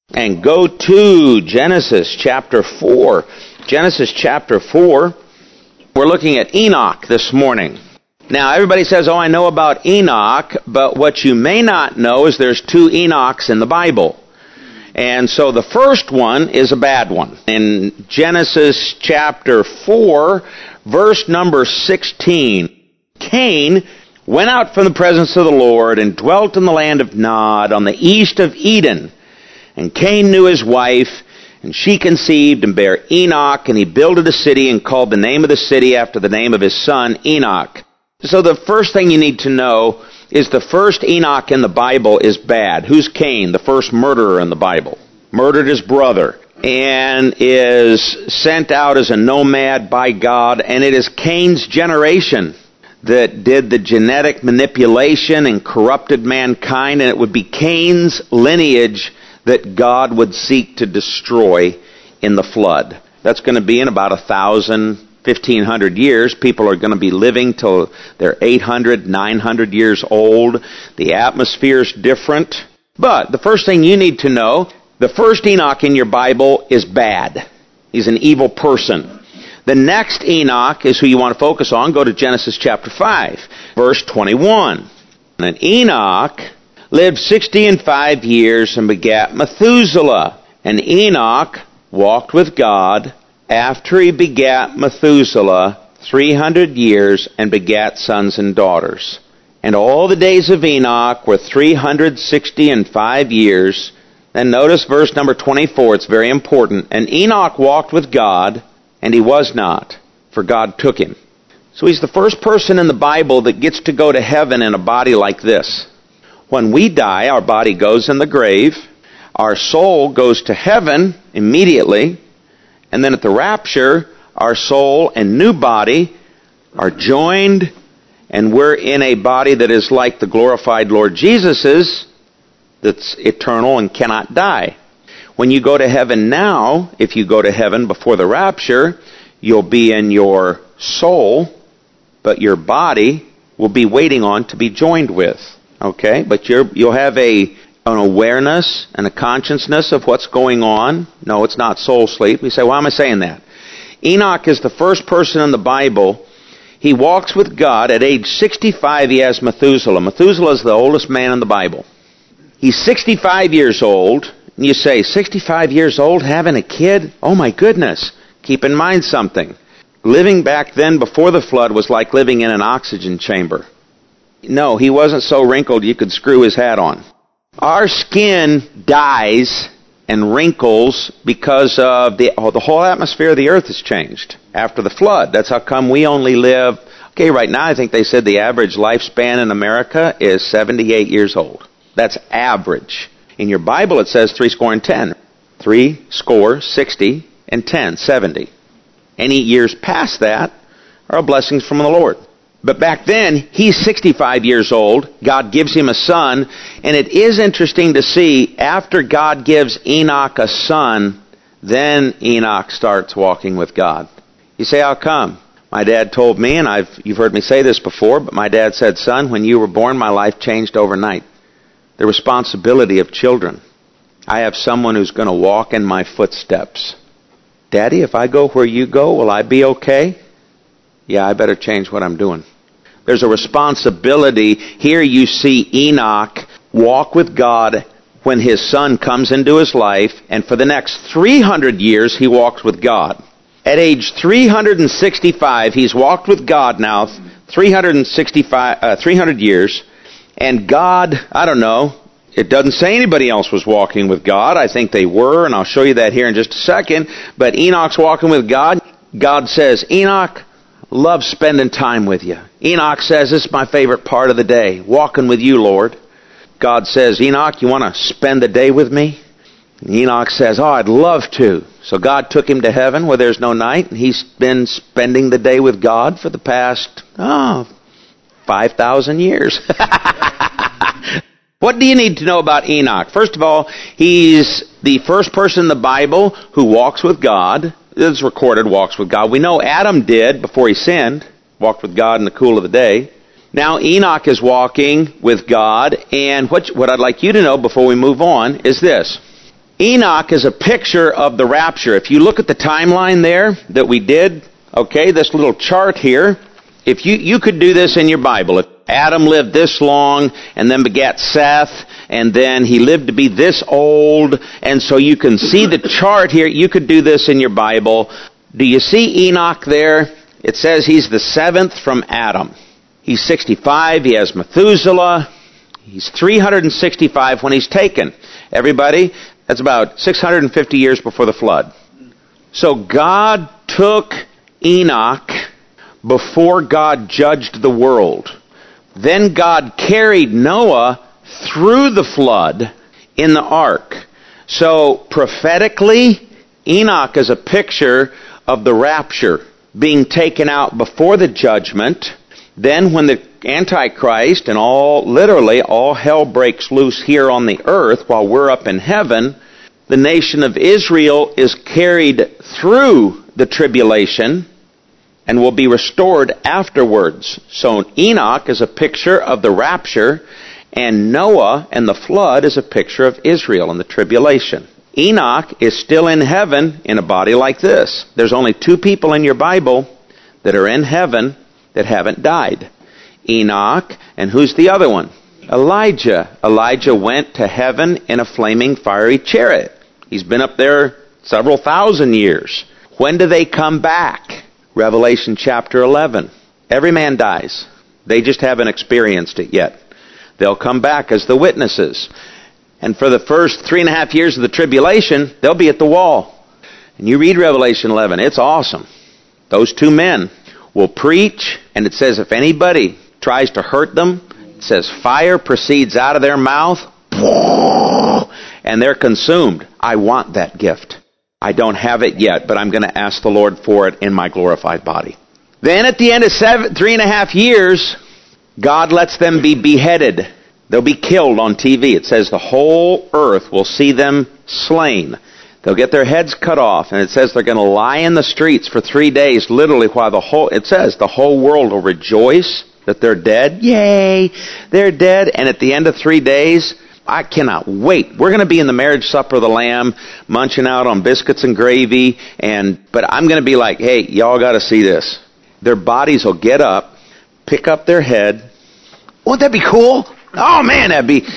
and go to Genesis chapter 4. Genesis chapter 4. We're looking at Enoch this morning. Now, everybody says, I know about Enoch, but what you may not know is there's two Enochs in the Bible. And so the first one is a bad one. In Genesis chapter 4, verse number 16, Cain went out from the presence of the Lord and dwelt in the land of Nod on the east of Eden. And Cain knew his wife, and she conceived and bare Enoch, and he builded a city and called the name of the city after the name of his son Enoch. So the first thing you need to know is the first Enoch in the Bible is bad. Who's Cain, the first murderer in the Bible? Murdered his brother and is sent out as a nomad by God, and it is Cain's generation that did the genetic manipulation and corrupted mankind, and it would be Cain's lineage that God would seek to destroy in the flood. That's going to be in about 1,500 years. People are going to be living till they're 800, 900 years old. The atmosphere's different. But the first thing you need to know, the first Enoch in your Bible is bad. He's an evil person. The next Enoch is who you want to focus on. Go to Genesis chapter 5, verse 21. And Enoch lived 65 years and begat Methuselah. And Enoch walked with God after he begat Methuselah 300 years and begat sons and daughters. And all the days of Enoch were 365 years. Then notice verse number 24, it's very important. And Enoch walked with God, and he was not, for God took him. So he's the first person in the Bible that gets to go to heaven in a body like this. When we die, our body goes in the grave. Our soul goes to heaven immediately. And then at the rapture, our soul and new body are joined, and we're in a body that is like the glorified Lord Jesus's, that's eternal and cannot die. When you go to heaven now, if you go to heaven before the rapture, you'll be in your soul, but your body will be waiting on to be joined with. Okay? But you'll have an awareness and a consciousness of what's going on. No, it's not soul sleep. You say, why am I saying that? Enoch is the first person in the Bible. He walks with God. At age 65, he has Methuselah. Methuselah is the oldest man in the Bible. He's 65 years old. And you say, 65 years old, having a kid? Oh my goodness. Keep in mind something. Living back then before the flood was like living in an oxygen chamber. No, he wasn't so wrinkled you could screw his hat on. Our skin dies and wrinkles because of the whole atmosphere of the earth has changed after the flood. That's how come we only live, right now I think they said the average lifespan in America is 78 years old. That's average. In your Bible it says 60, and 10, 70. Any years past that are blessings from the Lord. But back then, he's 65 years old. God gives him a son. And it is interesting to see, after God gives Enoch a son, then Enoch starts walking with God. You say, how come? My dad told me, and you've heard me say this before, but my dad said, son, when you were born, my life changed overnight. The responsibility of children. I have someone who's going to walk in my footsteps. Daddy, if I go where you go, will I be okay? Yeah, I better change what I'm doing. There's a responsibility. Here you see Enoch walk with God when his son comes into his life, and for the next 300 years he walks with God. At age 365, he's walked with God now 300 years, and God, I don't know, it doesn't say anybody else was walking with God. I think they were, and I'll show you that here in just a second. But Enoch's walking with God. God says, Enoch, love spending time with you. Enoch says, this is my favorite part of the day, walking with you, Lord. God says, Enoch, you want to spend the day with me? And Enoch says, I'd love to. So God took him to heaven where there's no night, and he's been spending the day with God for the past, 5,000 years. What do you need to know about Enoch? First of all, he's the first person in the Bible who walks with God. It's recorded, walks with God. We know Adam did before he sinned, walked with God in the cool of the day. Now Enoch is walking with God, and what I'd like you to know before we move on is this. Enoch is a picture of the rapture. If you look at the timeline there that we did, okay, this little chart here, if you could do this in your Bible. If Adam lived this long and then begat Seth, and then he lived to be this old, and so you can see the chart here. You could do this in your Bible. Do you see Enoch there? It says he's the seventh from Adam. He's 65. He has Methuselah. He's 365 when he's taken. Everybody, that's about 650 years before the flood. So God took Enoch before God judged the world. Then God carried Noah through the flood in the ark. So prophetically, Enoch is a picture of the rapture, being taken out before the judgment. Then when the Antichrist and literally all hell breaks loose here on the earth while we're up in heaven, the nation of Israel is carried through the tribulation and will be restored afterwards. So Enoch is a picture of the rapture, and Noah and the flood is a picture of Israel and the tribulation. Enoch is still in heaven in a body like this. There's only two people in your Bible that are in heaven that haven't died. Enoch, and who's the other one? Elijah. Elijah went to heaven in a flaming fiery chariot. He's been up there several thousand years. When do they come back? Revelation chapter 11. Every man dies. They just haven't experienced it yet. They'll come back as the witnesses. And for the first 3.5 years of the tribulation, they'll be at the wall. And you read Revelation 11, it's awesome. Those two men will preach, and it says if anybody tries to hurt them, it says fire proceeds out of their mouth, and they're consumed. I want that gift. I don't have it yet, but I'm going to ask the Lord for it in my glorified body. Then at the end of 3.5 years, God lets them be beheaded. They'll be killed on TV. It says the whole earth will see them slain. They'll get their heads cut off, and it says they're going to lie in the streets for 3 days, literally while the whole world will rejoice that they're dead. Yay! They're dead. And at the end of 3 days, I cannot wait. We're going to be in the marriage supper of the Lamb, munching out on biscuits and gravy, but I'm going to be like, hey, y'all got to see this. Their bodies will get up, pick up their head. Won't that be cool? Oh man,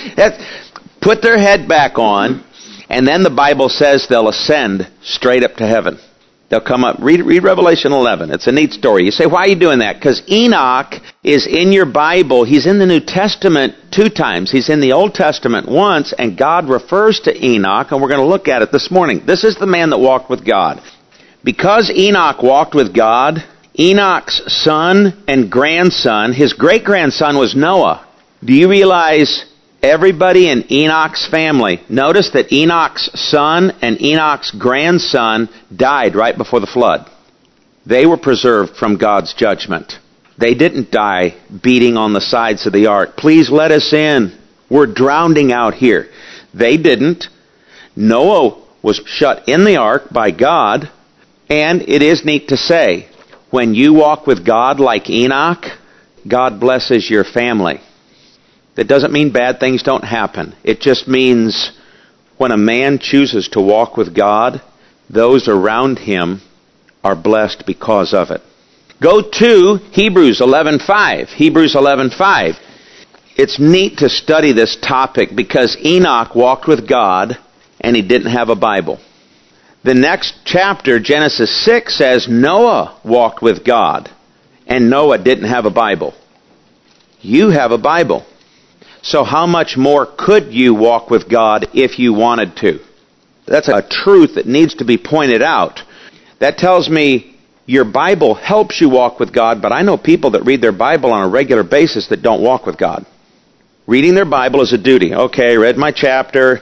put their head back on, and then the Bible says they'll ascend straight up to heaven. They'll come up. Read Revelation 11. It's a neat story. You say, why are you doing that? Because Enoch is in your Bible. He's in the New Testament 2 times. He's in the Old Testament once, and God refers to Enoch, and we're going to look at it this morning. This is the man that walked with God. Because Enoch walked with God, Enoch's son and grandson, his great-grandson was Noah. Do you realize everybody in Enoch's family, notice that Enoch's son and Enoch's grandson died right before the flood. They were preserved from God's judgment. They didn't die beating on the sides of the ark. Please let us in. We're drowning out here. They didn't. Noah was shut in the ark by God. And it is neat to say, when you walk with God like Enoch, God blesses your family. That doesn't mean bad things don't happen. It just means when a man chooses to walk with God, those around him are blessed because of it. Go to Hebrews 11:5. Hebrews 11:5. It's neat to study this topic because Enoch walked with God and he didn't have a Bible. The next chapter, Genesis 6, says Noah walked with God and Noah didn't have a Bible. You have a Bible. So how much more could you walk with God if you wanted to? That's a truth that needs to be pointed out. That tells me your Bible helps you walk with God, but I know people that read their Bible on a regular basis that don't walk with God. Reading their Bible is a duty. Okay, read my chapter,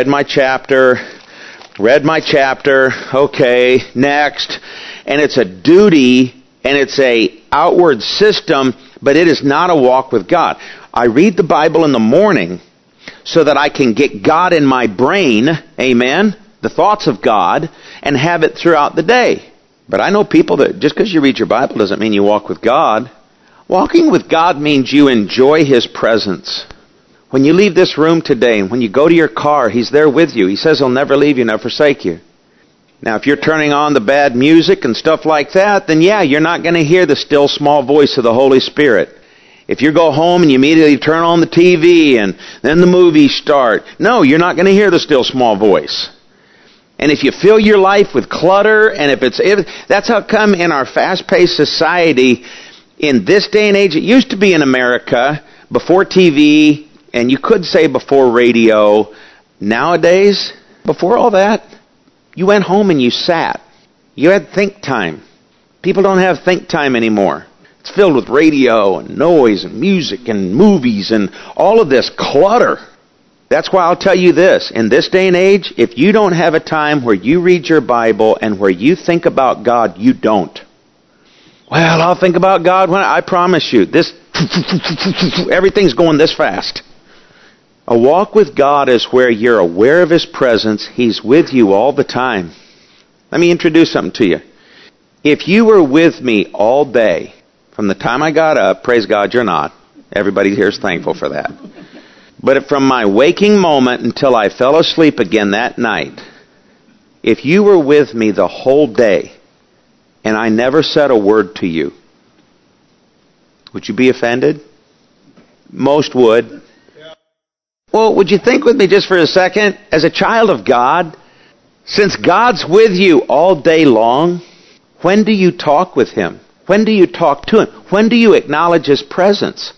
okay, next. And it's a duty, and it's a outward system, but it is not a walk with God. I read the Bible in the morning so that I can get God in my brain, amen, the thoughts of God, and have it throughout the day. But I know people that just because you read your Bible doesn't mean you walk with God. Walking with God means you enjoy His presence. When you leave this room today and when you go to your car, He's there with you. He says He'll never leave you, never forsake you. Now, if you're turning on the bad music and stuff like that, then yeah, you're not going to hear the still small voice of the Holy Spirit. If you go home and you immediately turn on the TV and then the movies start, no, you're not going to hear the still small voice. And if you fill your life with clutter, and that's how come in our fast-paced society, in this day and age, it used to be in America, before TV, and you could say before radio. Nowadays, before all that, you went home and you sat. You had think time. People don't have think time anymore. It's filled with radio and noise and music and movies and all of this clutter. That's why I'll tell you this. In this day and age, if you don't have a time where you read your Bible and where you think about God, you don't. Well, I'll think about God when I promise you, everything's going this fast. A walk with God is where you're aware of His presence. He's with you all the time. Let me introduce something to you. If you were with me all day, from the time I got up, praise God you're not. Everybody here is thankful for that. But from my waking moment until I fell asleep again that night, if you were with me the whole day and I never said a word to you, would you be offended? Most would. Well, would you think with me just for a second, as a child of God, since God's with you all day long, when do you talk with Him? When do you talk to Him? When do you acknowledge His presence?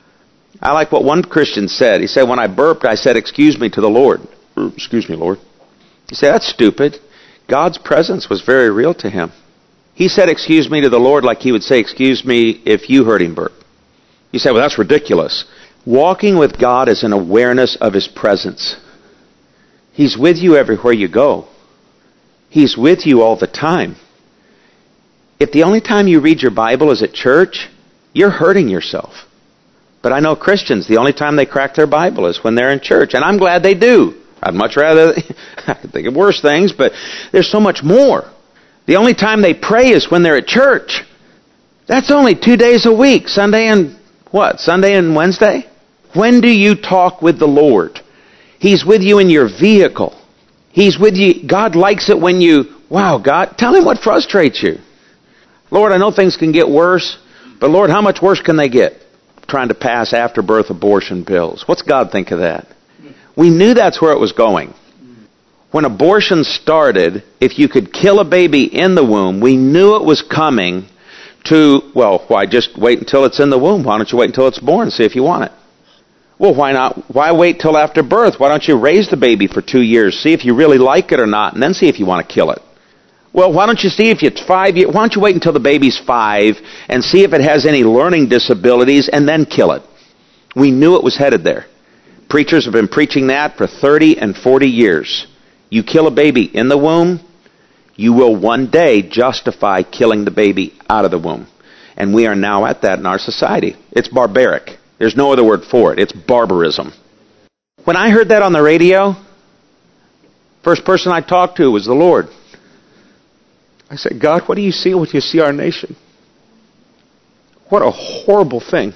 I like what one Christian said. He said, when I burped, I said, "Excuse me," to the Lord. "Excuse me, Lord." He said, that's stupid. God's presence was very real to him. He said, "Excuse me," to the Lord like He would say, "Excuse me," if you heard Him burp. You say, well, that's ridiculous. Walking with God is an awareness of His presence. He's with you everywhere you go. He's with you all the time. If the only time you read your Bible is at church, you're hurting yourself. But I know Christians, the only time they crack their Bible is when they're in church. And I'm glad they do. I'd much rather, I could think of worse things, but there's so much more. The only time they pray is when they're at church. That's only 2 days a week, Sunday and what? Sunday and Wednesday? When do you talk with the Lord? He's with you in your vehicle. He's with you. God likes it when God, tell Him what frustrates you. Lord, I know things can get worse, but Lord, how much worse can they get? Trying to pass after-birth abortion pills. What's God think of that? We knew that's where it was going. When abortion started, if you could kill a baby in the womb, we knew it was coming to, well, why just wait until it's in the womb? Why don't you wait until it's born and see if you want it? Well, why not? Why wait till after birth? Why don't you raise the baby for 2 years, see if you really like it or not, and then see if you want to kill it? Well, why don't you see if it's 5 years? Why don't you wait until the baby's 5 and see if it has any learning disabilities and then kill it? We knew it was headed there. Preachers have been preaching that for 30 and 40 years. You kill a baby in the womb, you will one day justify killing the baby out of the womb. And we are now at that in our society. It's barbaric. There's no other word for it. It's barbarism. When I heard that on the radio, first person I talked to was the Lord. I said, God, what do you see when you see our nation? What a horrible thing.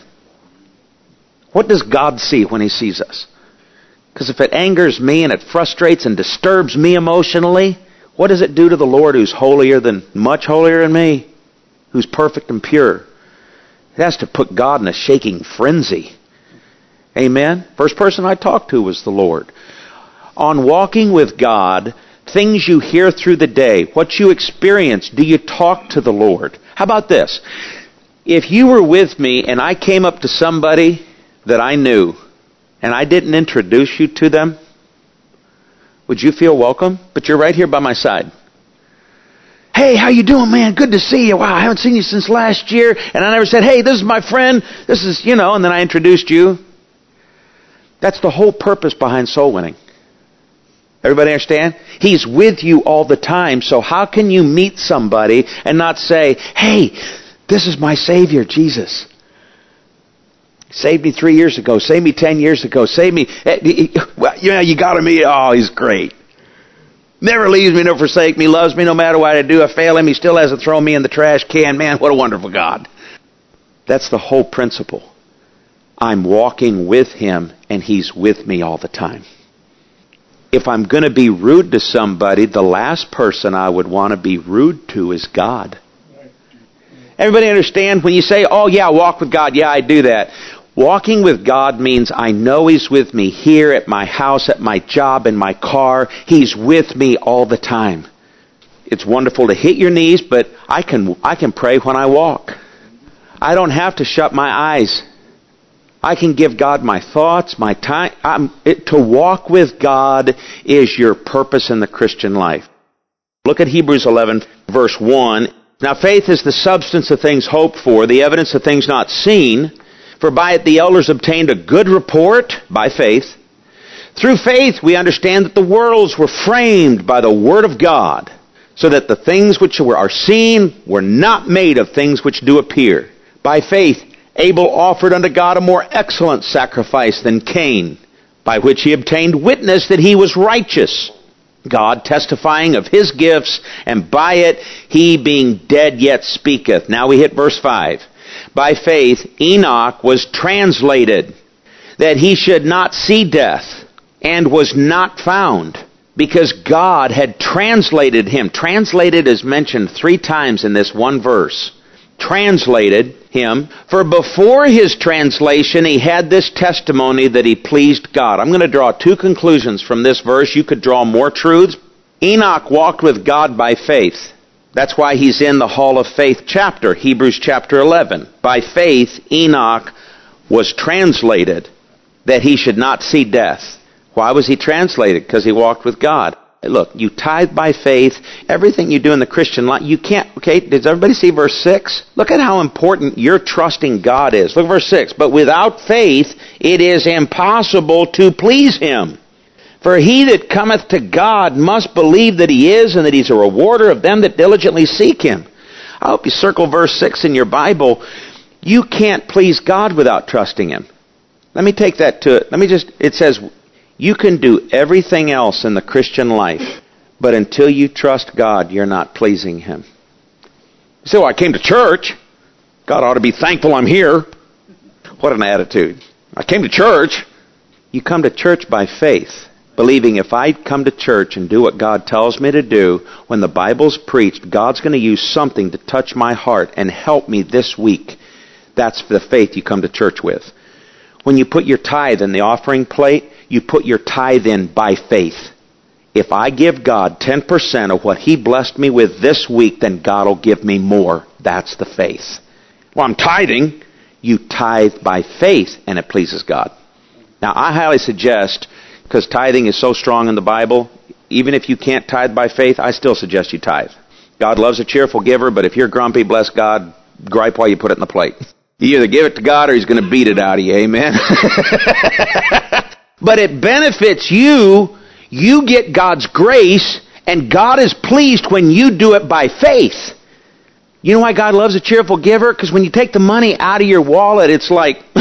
What does God see when He sees us? Because if it angers me and it frustrates and disturbs me emotionally, what does it do to the Lord who's much holier than me, who's perfect and pure? It has to put God in a shaking frenzy. Amen? First person I talked to was the Lord. On walking with God, things you hear through the day, what you experience, do you talk to the Lord? How about this? If you were with me and I came up to somebody that I knew and I didn't introduce you to them, would you feel welcome? But you're right here by my side. Hey, how you doing, man? Good to see you. Wow, I haven't seen you since last year. And I never said, hey, this is my friend. This is, and then I introduced you. That's the whole purpose behind soul winning. Everybody understand? He's with you all the time. So how can you meet somebody and not say, hey, this is my Savior, Jesus. Saved me 3 years ago. Saved me 10 years ago. Saved me. Well, you got to meet. Oh, He's great. Never leaves me nor forsakes me. Loves me no matter what I do. I fail Him. He still hasn't thrown me in the trash can. Man, what a wonderful God. That's the whole principle. I'm walking with Him and He's with me all the time. If I'm going to be rude to somebody, the last person I would want to be rude to is God. Everybody understand when you say, oh yeah, walk with God, yeah, I do that. Walking with God means I know He's with me here at my house, at my job, in my car. He's with me all the time. It's wonderful to hit your knees, but I can pray when I walk. I don't have to shut my eyes. I can give God my thoughts, my time. To walk with God is your purpose in the Christian life. Look at Hebrews 11, verse 1. Now faith is the substance of things hoped for, the evidence of things not seen. For by it the elders obtained a good report, by faith. Through faith we understand that the worlds were framed by the Word of God, so that the things which are seen were not made of things which do appear. By faith Abel offered unto God a more excellent sacrifice than Cain, by which he obtained witness that he was righteous, God testifying of his gifts, and by it he being dead yet speaketh. Now we hit verse 5. By faith Enoch was translated, that he should not see death, and was not found, because God had translated him. Translated is mentioned 3 times in this one verse. Translated him, for before his translation he had this testimony that he pleased God. I'm going to draw 2 conclusions from this verse. You could draw more truths. Enoch walked with God by faith. That's why he's in the Hall of Faith chapter, Hebrews chapter 11. By faith Enoch was translated that he should not see death. Why was he translated? Because he walked with God. Look, you tithe by faith. Everything you do in the Christian life, you can't, okay, does everybody see verse 6? Look at how important your trusting God is. Look at verse 6. But without faith, it is impossible to please Him. For he that cometh to God must believe that He is, and that He's a rewarder of them that diligently seek Him. I hope you circle verse 6 in your Bible. You can't please God without trusting Him. Let me take that to, it says, you can do everything else in the Christian life, but until you trust God, you're not pleasing Him. You say, well, I came to church. God ought to be thankful I'm here. What an attitude. I came to church. You come to church by faith, believing if I come to church and do what God tells me to do, when the Bible's preached, God's going to use something to touch my heart and help me this week. That's the faith you come to church with. When you put your tithe in the offering plate, you put your tithe in by faith. If I give God 10% of what He blessed me with this week, then God will give me more. That's the faith. Well, I'm tithing. You tithe by faith, and it pleases God. Now, I highly suggest, because tithing is so strong in the Bible, even if you can't tithe by faith, I still suggest you tithe. God loves a cheerful giver, but if you're grumpy, bless God, gripe while you put it in the plate. You either give it to God or He's going to beat it out of you. Amen? But it benefits you. You get God's grace, and God is pleased when you do it by faith. You know why God loves a cheerful giver? Because when you take the money out of your wallet, it's like 10%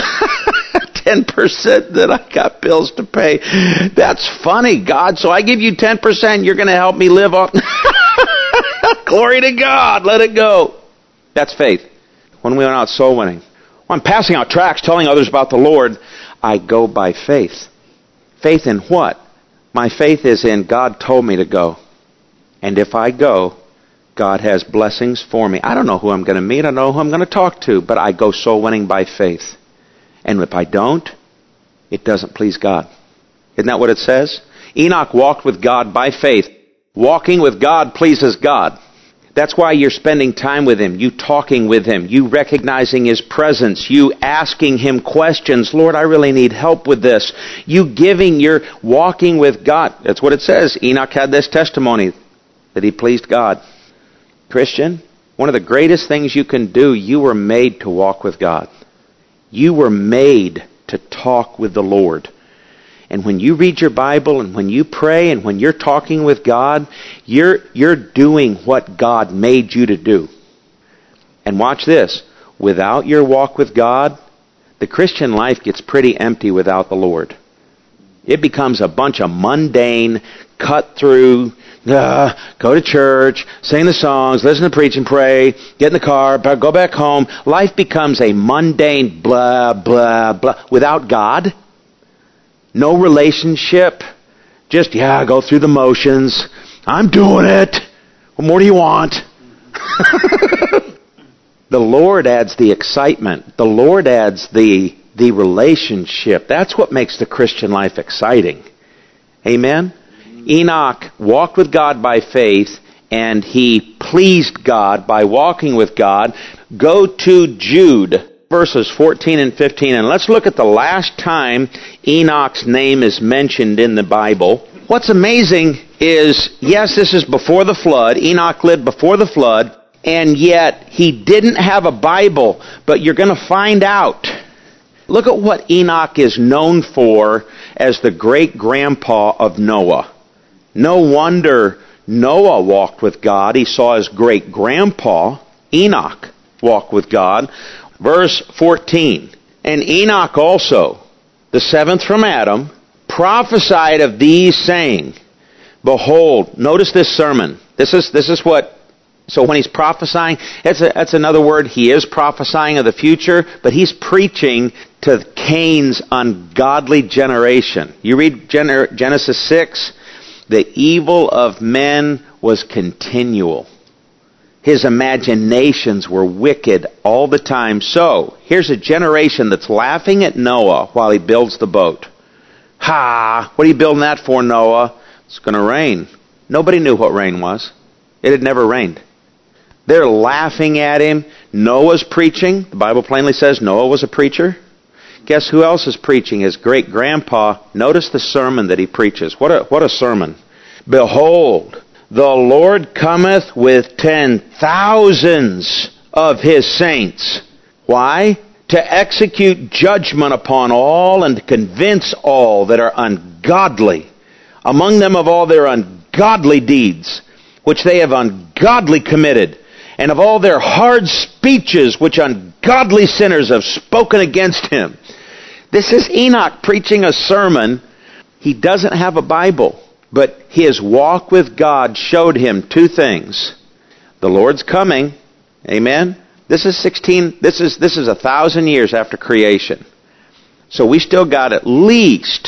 that I got bills to pay. That's funny, God. So I give you 10%, you're going to help me live off. Glory to God. Let it go. That's faith. When we went out soul winning, when I'm passing out tracts telling others about the Lord, I go by faith. Faith in what? My faith is in God told me to go. And if I go, God has blessings for me. I don't know who I'm going to meet. I don't know who I'm going to talk to. But I go soul winning by faith. And if I don't, it doesn't please God. Isn't that what it says? Enoch walked with God by faith. Walking with God pleases God. That's why you're spending time with Him, you talking with Him, you recognizing His presence, you asking Him questions. Lord, I really need help with this. You giving, you're walking with God. That's what it says. Enoch had this testimony that he pleased God. Christian, one of the greatest things you can do, you were made to walk with God. You were made to talk with the Lord. And when you read your Bible and when you pray and when you're talking with God, you're doing what God made you to do. And watch this. Without your walk with God, the Christian life gets pretty empty without the Lord. It becomes a bunch of mundane, cut through, go to church, sing the songs, listen to preach and pray, get in the car, go back home. Life becomes a mundane blah, blah, blah. Without God, No relationship. Just, go through the motions. I'm doing it. What more do you want? The Lord adds the excitement. The Lord adds the relationship. That's what makes the Christian life exciting. Amen? Enoch walked with God by faith, and he pleased God by walking with God. Go to Jude, verses 14 and 15, and let's look at the last time Enoch's name is mentioned in the Bible. What's amazing is, yes, this is before the flood. Enoch lived before the flood, and yet he didn't have a Bible, but you're going to find out. Look at what Enoch is known for as the great-grandpa of Noah. No wonder Noah walked with God. He saw his great-grandpa, Enoch, walk with God. Verse 14, and Enoch also, the seventh from Adam, prophesied of these, saying, behold, notice this sermon. This is what, so when he's prophesying, that's another word. He is prophesying of the future, but he's preaching to Cain's ungodly generation. You read Genesis 6, the evil of men was continual. His imaginations were wicked all the time. So, here's a generation that's laughing at Noah while he builds the boat. Ha! What are you building that for, Noah? It's going to rain. Nobody knew what rain was. It had never rained. They're laughing at him. Noah's preaching. The Bible plainly says Noah was a preacher. Guess who else is preaching? His great-grandpa. Notice the sermon that he preaches. What a sermon. Behold, the Lord cometh with 10,000s of his saints. Why? To execute judgment upon all and to convince all that are ungodly, among them of all their ungodly deeds, which they have ungodly committed, and of all their hard speeches which ungodly sinners have spoken against him. This is Enoch preaching a sermon. He doesn't have a Bible, but his walk with God showed him two things. The Lord's coming. Amen. This is 1,000 years after creation. So we still got at least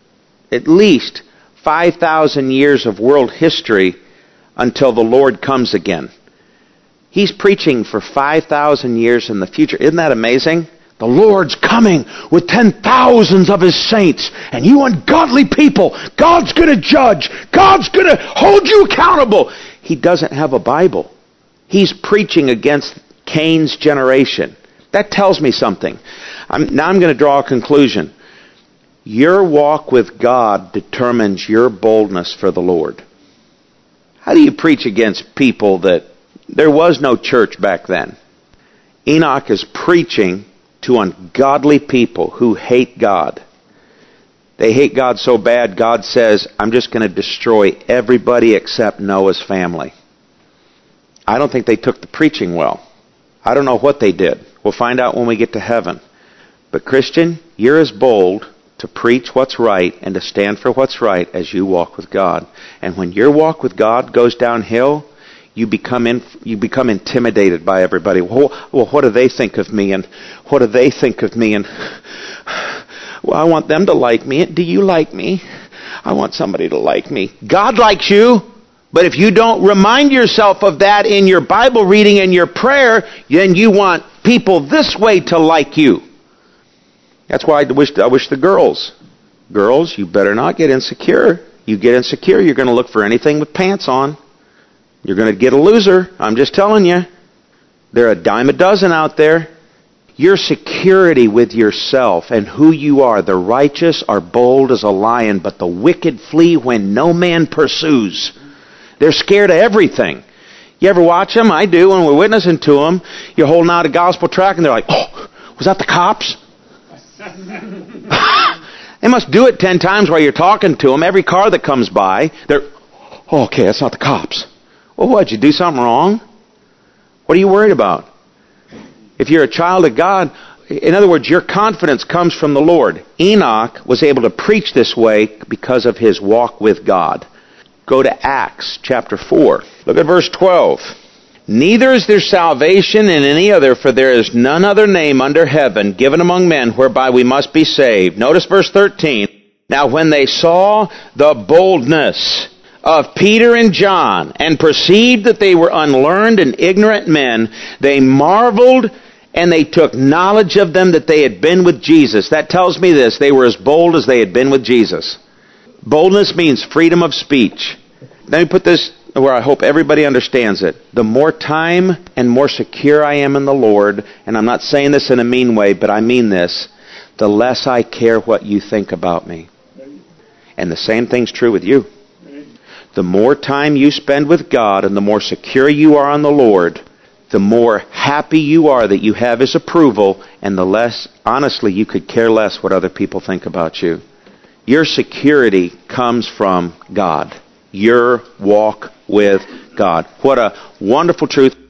5,000 years of world history until the Lord comes again. He's preaching for 5,000 years in the future. Isn't that amazing? The Lord's coming with 10,000s of his saints, and you ungodly people, God's going to judge. God's going to hold you accountable. He doesn't have a Bible. He's preaching against Cain's generation. That tells me something. Now I'm going to draw a conclusion. Your walk with God determines your boldness for the Lord. How do you preach against people that there was no church back then? Enoch is preaching to ungodly people who hate God. They hate God so bad, God says, I'm just going to destroy everybody except Noah's family. I don't think they took the preaching well. I don't know what they did. We'll find out when we get to heaven. But Christian, you're as bold to preach what's right and to stand for what's right as you walk with God. And when your walk with God goes downhill, you become intimidated by everybody. Well, what do they think of me? And what do they think of me? And well, I want them to like me. Do you like me? I want somebody to like me. God likes you. But if you don't remind yourself of that in your Bible reading and your prayer, then you want people this way to like you. That's why I wish the girls, you better not get insecure. You get insecure, you're going to look for anything with pants on. You're going to get a loser. I'm just telling you. There are a dime a dozen out there. Your security with yourself and who you are. The righteous are bold as a lion, but the wicked flee when no man pursues. They're scared of everything. You ever watch them? I do. When we're witnessing to them, you're holding out a gospel tract and they're like, oh, was that the cops? They must do it 10 times while you're talking to them. Every car that comes by, they're, oh, okay, that's not the cops. Well, what, you do something wrong? What are you worried about? If you're a child of God, in other words, your confidence comes from the Lord. Enoch was able to preach this way because of his walk with God. Go to Acts chapter 4. Look at verse 12. Neither is there salvation in any other, for there is none other name under heaven given among men whereby we must be saved. Notice verse 13. Now when they saw the boldness of Peter and John, and perceived that they were unlearned and ignorant men, they marveled, and they took knowledge of them that they had been with Jesus. That tells me this: they were as bold as they had been with Jesus. Boldness means freedom of speech. Let me put this where I hope everybody understands it. The more time and more secure I am in the Lord, and I'm not saying this in a mean way, but I mean this, the less I care what you think about me. And the same thing's true with you. The more time you spend with God and the more secure you are on the Lord, the more happy you are that you have His approval, and the less, honestly, you could care less what other people think about you. Your security comes from God. Your walk with God. What a wonderful truth.